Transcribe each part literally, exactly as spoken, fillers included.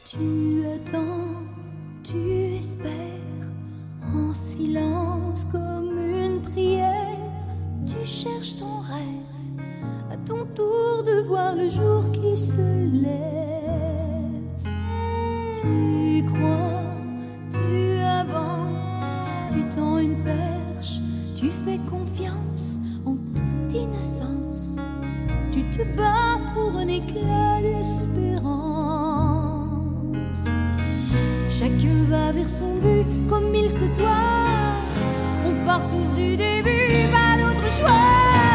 Tu attends, tu espères, en silence comme une prière. Tu cherches ton rêve, à ton tour de voir le jour qui se lève. Tu crois, tu avances, tu tends une perche, tu fais confiance en toute innocence. Tu te bats pour un éclat d'espérance. Chacun va vers son but comme il se doit. On part tous du début, pas d'autre choix.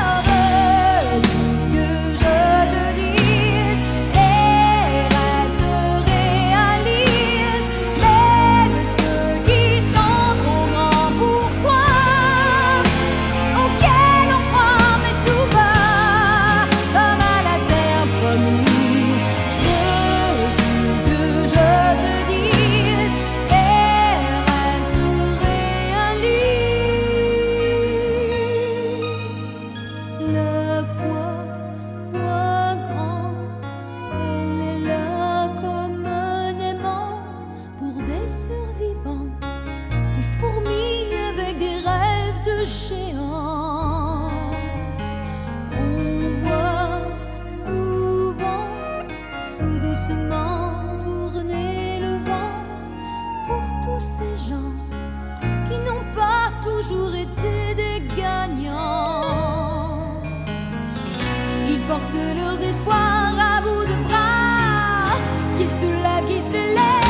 Que je te dise, les rêves se réalisent, même ceux qui sont trop grands pour soi, auxquels on croit mais tout bas, comme à la terre promise. Que je te dise, les rêves se réalisent. La foi, foi grand, elle est là comme un aimant pour des survivants, des fourmis avec des rêves de géants. On voit souvent tout doucement tourner le vent pour tous ces gens qui n'ont pas toujours été des gagnants. Ils portent leurs espoirs à bout de bras, qu'ils se lèvent, qu'ils se lèvent.